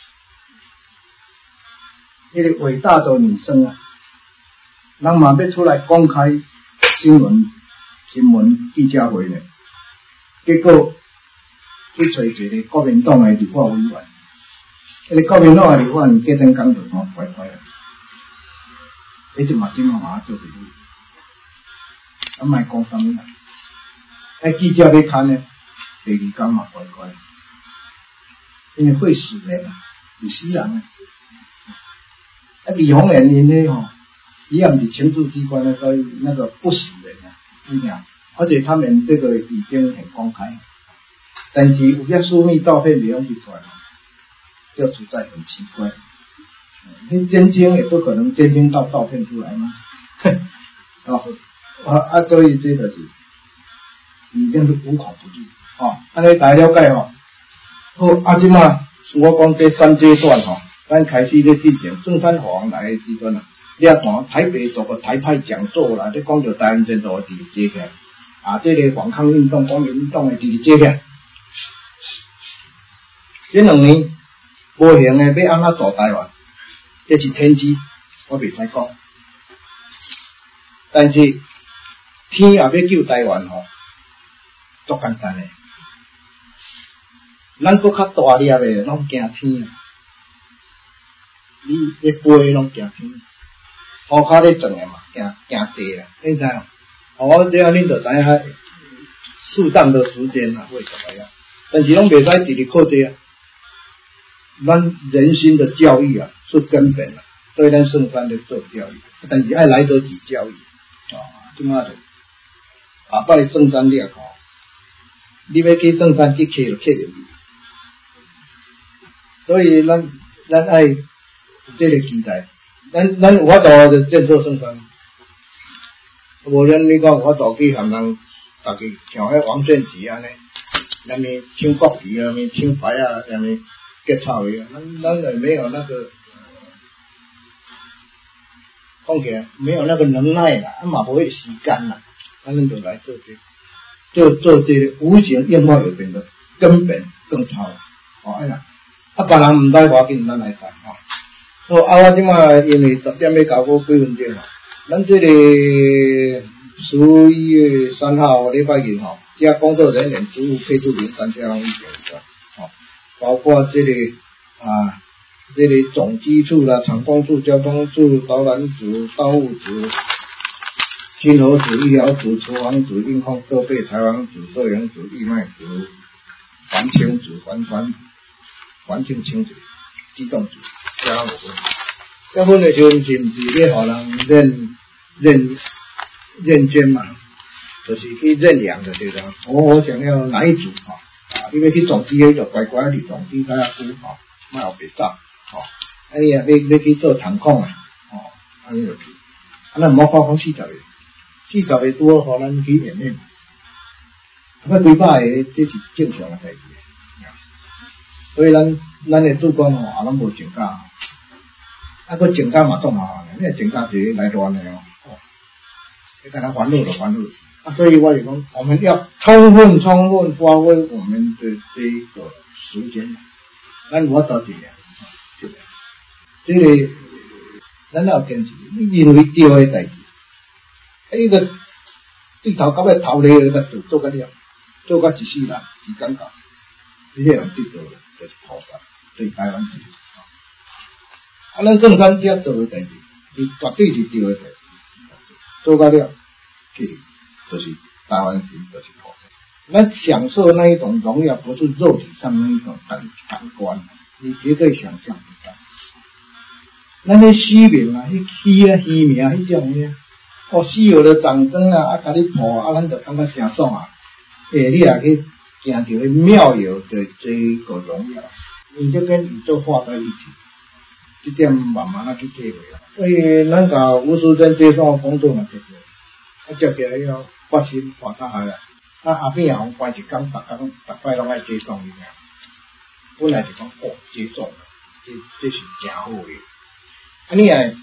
迄、那个伟大的女生啊，人嘛要出来公开新闻新闻记者会呢，结果去找一个国民党的立法委员，迄、那个国民党的立法委员隔天讲就怎怪怪啊！你就嘛怎么嘛做袂好，啊莫讲啥物啦。啊记者要看呢，第二天嘛怪怪，因为会死人啊，有死人啊。啊李鸿源因呢吼，一样是情治机关的，所以那个不死人啊，你讲，而且他们这个已经很公开，但是有些私密照片利用出来，就实在很奇怪。你监听也不可能监听到照片出来嘛，哦，啊啊，所以这个是已经是无孔不入，哦，安尼大家了解吼。好，啊，即马我讲这三阶段吼，咱开始咧进行圣山皇来的时阵啊，你啊看台北做个台派讲座啦，咧讲着台湾前途的第二阶段，啊，这个反抗运动、公民运动的第二阶段，这两年无形的要安怎做台湾？这是天机，我袂使讲。但是天也要救台湾吼，足简单诶。咱搁较大粒诶，拢惊天啊！你咧飞拢惊天，涂骹咧撞诶嘛，惊惊地啦。你知影？哦，这样恁就知影，适当的时间啊会怎么样？但是拢袂使直直靠这啊。咱人心的教育啊是根本啊，所以咱圣山咧做教育，但是爱来得及教育啊，即马就下摆圣山你也看，你要去圣山去客就客入去，所以咱咱爱有这个期待，咱咱有法度就建设圣山，无咱你讲有法度去含人，大家像迄王建吉安尼，那么抢国旗啊，那么抢牌啊，那么结草的啊，咱咱也没有那个，讲起来没有那个能耐啦，啊嘛无迄时间啦，咱们就来做这，做做这个无形演化有变的根本更超，哦哎呀，啊别人唔知我紧，咱来谈吼。好啊，我即马因为十点要交我几分钟吼，咱这个十一月三号礼拜日吼，加工作人员职务配置名单这样一点的。包括这里啊，这里总机处啦、厂工处、交通处、导览组、道务组、金融组、医疗组、厨房组、应控设备、采访组、摄影组、义卖组、环清组、环环环境清洁、机动组，加上我们，这份的时阵是毋是咧互人认认认捐嘛？就是去认养的对吧？我我想要哪一组哈？啊，你要去总机迄就乖乖伫总机甲遐久吼，莫有别走吼。啊，你啊要要去做厂控啊，吼，安尼就去。啊，咱毋好讲讲四十个，四十个拄好互咱去演练。啊，几百个这是正常的代志。所以咱咱的主管吼，啊，拢无增加，啊，佫增加嘛总麻烦的，你若增加一个来乱的哦，哦，你跟他烦恼就烦恼。啊，所以我就讲，我们要充分充分发挥我们的这个时间。咱我到这样，这个咱要坚持，你认为对的代志，迄个对头到尾头咧个做做个了，做个一世人是感觉，你迄样对到就是菩萨，对台湾是。啊，咱正山遮做的代志，是绝对是对的代志，做个了，去。就是台湾人，就是菩萨。咱享受那一种荣耀，不是肉体上那一种感感官，你绝对想象不到。咱迄虚名啊，迄虚啊虚名迄种个，哦，虚有的掌声啊，啊，甲你抱啊，咱就感觉真爽啊。诶，你也去行到迄妙有的这个荣耀，你就跟宇宙化在一起，这点慢慢啊去体会啊。所以咱甲吴淑珍接送工作嘛，对不对？啊，接起来以后，发心发大海啊！啊，后边也互关一工，逐工逐摆拢爱接送伊俩。本来是讲哦，接送，这这是真好诶。啊，你哎，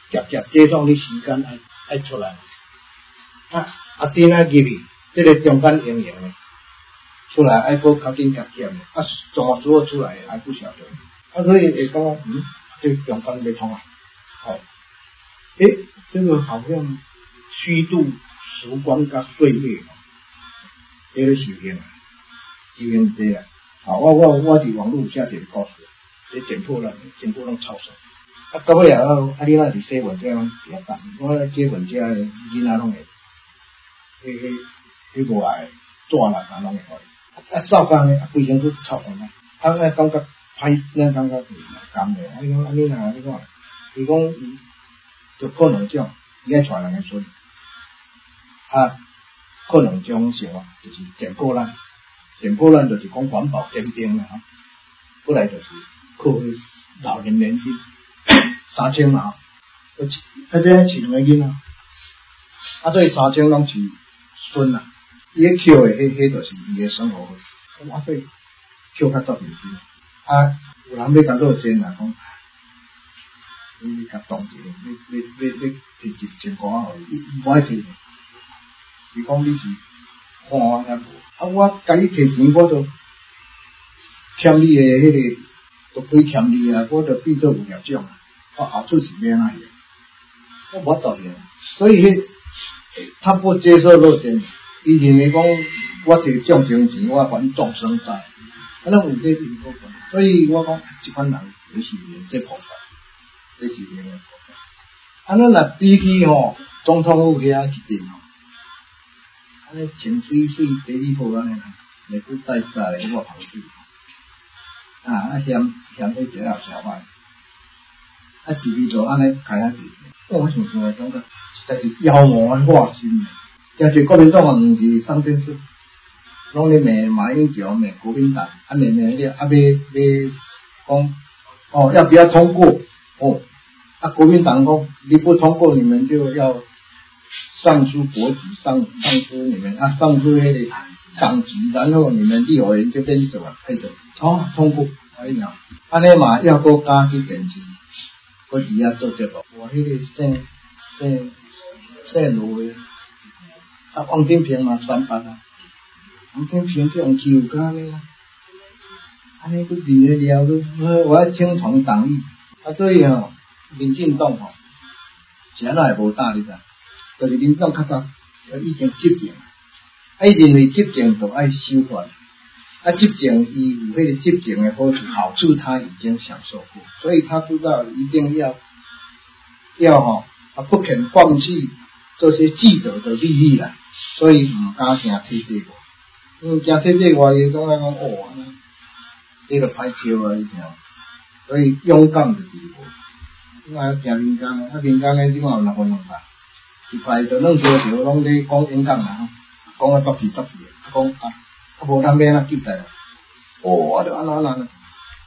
夹夹接送你时间爱爱出来，啊啊顶啊入去，这个中间营营的出来爱搁较紧夹减的，啊怎么做出来还不晓得，啊所以会讲嗯，这中间没通啊，哦，诶，这个好像虚度时光甲岁月，这个修行啊，修行这啊，啊我我我伫网络写一个故事，这捡破烂，捡破烂抄手。啊，到尾啊，啊，你那是洗文这样比较淡，我咧接文这囡仔拢会，迄迄迄个爱纸啦，啊拢会互伊。啊，扫工咧，啊，规身躯臭臭啦，啊，那感觉歹，那感觉是甘的。啊，伊讲啊，你若你看，伊讲伊就可能种，伊爱带人个孙，啊，可能种啥啊，就是捡破烂，捡破烂就是讲环保兼并啦，哈。过来就是靠迄老年年金。三千嘛，啊，这这饲两个囡仔，啊，所以三千拢是孙啊，伊个捡的迄迄就是伊个生活费，啊，所以捡较足面子，啊，有人要甲落钱啦，讲，你甲动一个，你你你你摕一千块互伊，伊无爱摕，伊讲你是看我遐无，啊，我甲你摕钱，我都欠你的迄个，都亏欠你啊，我都变做有业障啊。我后出是免那样，我无道理，所以迄他不接受落钱，伊认为讲我摕奖金钱，我还众生债，安尼有这因果关，所以我讲这款人就是这菩萨，这是这个菩萨。安尼若比起吼总统府遐一点吼，安尼穿水水地理好安尼啦，袂cứ带带喺我头去，啊啊嫌嫌迄一了小歹。啊，一日做安尼开下去，我想想来感觉实在是妖魔化身。真侪国民党啊，毋是上电视，拢咧骂马英九，骂国民党，啊骂骂了，啊要要讲哦要不要通过？哦，啊国民党讲你不通过，你们就要上书国籍，上上书你们啊上书迄个党籍，然后你们立法院就变什么配的？哦，通过，哎呀，安尼嘛要搁加去电视。我伫遐做节目，我迄个姓姓姓罗的，啊王金平嘛三八啊，王金平去用欺负甲安尼啊，安尼佫离了了都，我要听从党意，啊所以吼，民进党吼，啥那也无打你知，就是民进党较早已经执政，啊伊认为执政就爱修法。啊，执政伊有迄个执政的好处，好处他已经享受过，所以他知道一定要要吼啊，不肯放弃这些既得的利益啦，所以唔敢听推这个，因为惊推这个伊讲啊讲哦，这个歹票啊，你听，所以勇敢的地步，因为惊民间啊，民间咧即马有六分两百，一排就弄条条拢咧讲演讲啦，讲啊作字作字，讲啊。啊，无通免啊，记得啦。哦，我就安那安那，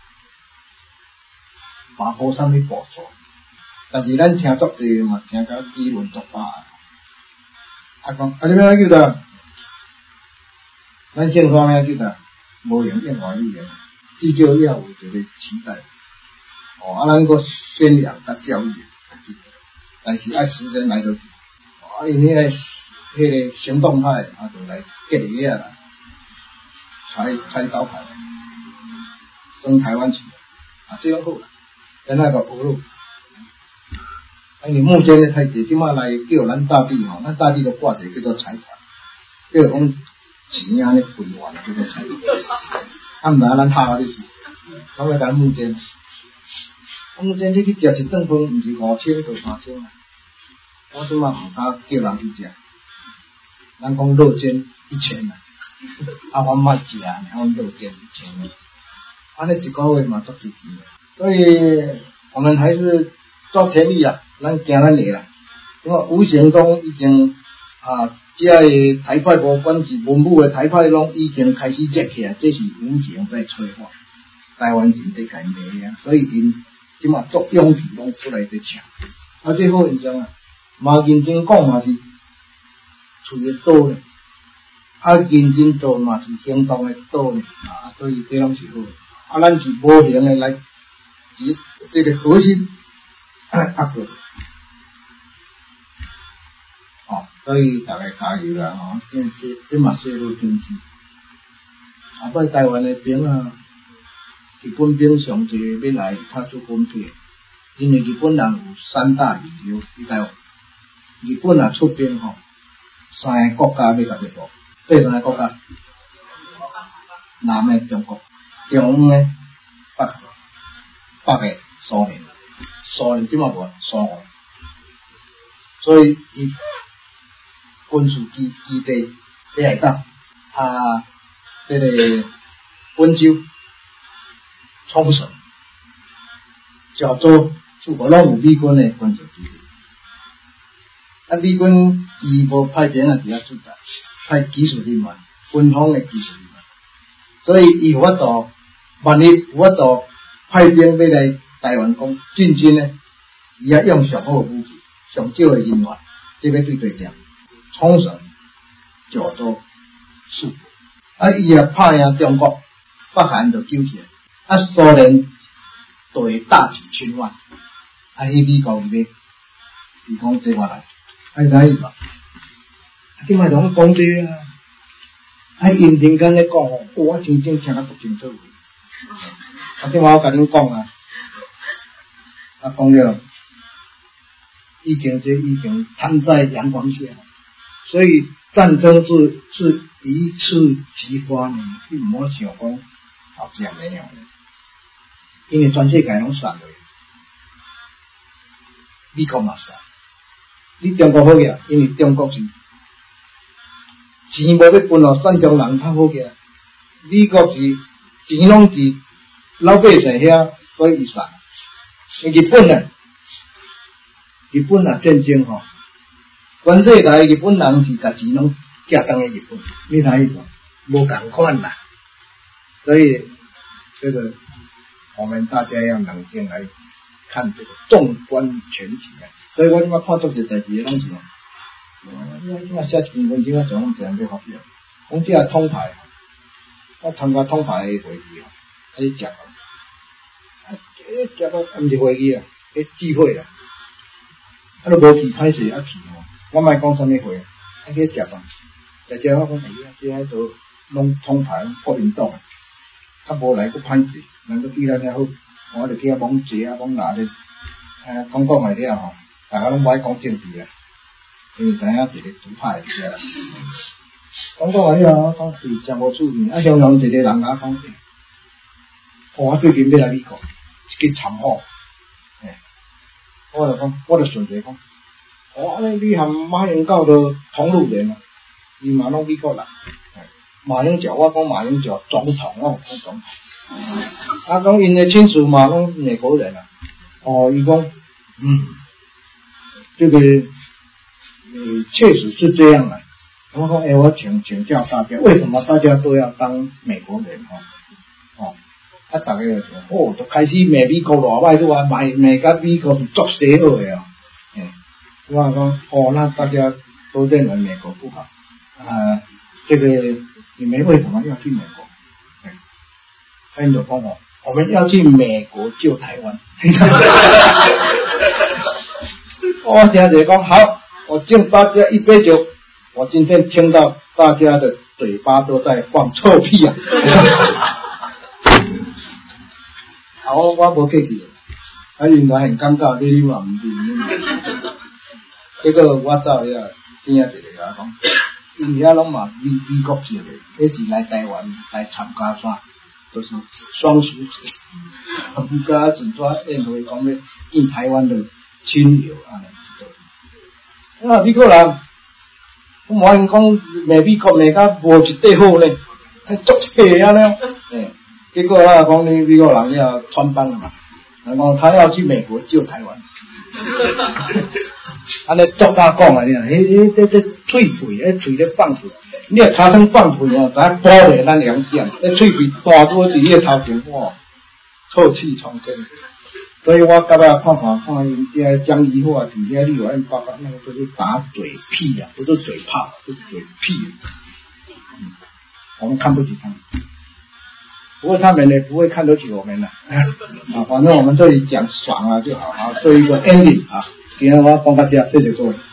嘛无啥物补助，但是咱听足济嘛，听到语文足饱。啊讲，啊你要记得，咱现方面记得，无用英华语言，至少要有一个期待。哦，啊咱个宣扬甲教育，记得，但是爱时间来得及。啊，因迄个迄个行动派啊，就来建立啊啦。拆拆招牌，升台湾起来，啊，这样好啦，在那个欧陆，啊，你目前咧太济，即马来叫咱大地吼，咱大地都挂一个叫做财团，叫讲钱啊咧赔完叫做财团，啊，毋知咱拍啊你是，讲来咱目前，啊，目前你去食一顿饭，毋是五千就三千啊，我即马毋敢叫人去食，咱讲肉煎一千啊。啊，我莫食，我都减钱了。安尼一个月嘛足几钱，所以我们还是做田里啦，咱行咱的啦。因为无形中已经啊，这个台派无管是文武的台派，拢已经开始接起来，这是无形在催化。台湾人在改变啊，所以因即马做勇气拢出来在抢。啊，最好现象啊，嘛认真讲嘛是厝的多咧。啊，认真做嘛是行动的多呢，啊，所以这拢是好。啊，咱是无形的来，即这个核心啊个所以大家加油啦吼！建设这嘛细路经济，后摆台湾的兵啊，日本兵上侪要来踏出军队，因为日本人有三大理由，你知无？日本啊出兵吼，三个国家要甲你搏，第三个国家，南的中国，中的北北的苏联，苏联即马无苏俄，所以伊军事基基地北海道啊，这个温州、冲绳、九州，全部拢有美军的军事基地。啊，美军伊无派兵啊，伫遐驻扎，派技术人员，军方的技术人员，所以伊有法度，万一有法度派兵要来台湾讲进军呢，伊也用上好的武器、上少的人员，这要对对点。冲绳、九州、四国，啊，伊也拍赢中国，北韩就救起来，啊，苏联就会大举侵犯，啊，迄美国伊要，伊讲这我来，啊，啥意思啊？啊，即摆拢讲这啊，啊，因阵间咧讲吼，我真正听得不清楚，啊，即摆我甲恁讲啊，啊，讲了，已经这已经摊在阳光下。所以战争是是一次即发呢，你唔好想讲后壁没有呢，因为全世界拢散落，美国嘛散，你中国好个，因为中国是钱无要分哦，散中人较好个，美國是錢攏是老百姓遐，所以伊散。日本呢，日本啊戰爭吼，全世界日本人是甲錢攏寄當去日本，你睇意思？無共款啦。所以這個我們大家要冷靜來看這個縱觀全局啊。所以我今仔看足一代志嘅攏是，我今仔寫一篇文章啊，就講這樣要發表。講這個通牌，我參加通牌嘅會議啊，喺食啊，誒食到唔是會議啊，喺聚會啊，啊都無去歹勢啊去哦。我莫講啥物會，啊去食啊，食食我講哎呀，這喺度攏通牌國民黨，較無來個歹勢，能夠比咱遐好，我就去遐講坐啊講哪咧，誒講講來了吼，大家攏無愛講政治啊，因為知影一個獨派嘅啦。講講來了，講是真無趣味，啊香港一個人甲講，我最近要來美國，去參訪，誒，我就講，我就順勢講。我呢你含馬英九就同路人啊，伊嘛攏美國人，馬英九我講馬英九總統，我講總統，啊講因的親屬嘛攏美國人啊，哦伊講，嗯，這個呃確實是這樣的，我講誒我請請教大家，為什麼大家都要當美國人哦？哦，啊大家就哦就開始罵美國咯，我都話罵罵甲美國是作死好嘅啊。我講哦，那大家都認為美國不好，啊、呃，這個你們為什麼要去美國？哎，他就講我，我們要去美國救台灣。我聽着講好，我敬大家一杯酒。我今天聽到大家的嘴巴都在放臭屁啊！好，我無客氣，啊，原來很尷尬，你你話唔掂。結果我走了，邊啊一個甲我講，因遐攏嘛美美國籍的，迄是來台灣來參加啥，都、就是雙屬籍，參加一撮宴會講要應台灣的親友啊，知道？啊，美國人，我冇因講罵美國罵甲無一塊好呢，還足氣啊呢，誒，結果啦講你美國人要穿幫嘛，人講他要去美國救台灣。安尼作家講啊，你啊，迄迄這這喙皮，迄喙咧放屁，你啊尻川放屁哦，咱保護咱良心，迄喙皮大多佇你頭前哇，臭氣沖天。所以我感覺看看看因這江宜樺佇遐立法院報告，那個就是打嘴屁啊，不是嘴炮，是嘴屁。嗯，我們看不起他們，不過他們也不會看得起我們啦。啊，反正我們這裡講爽啊就好，啊，做一個 ending 啊。今天我講到這，謝謝各位。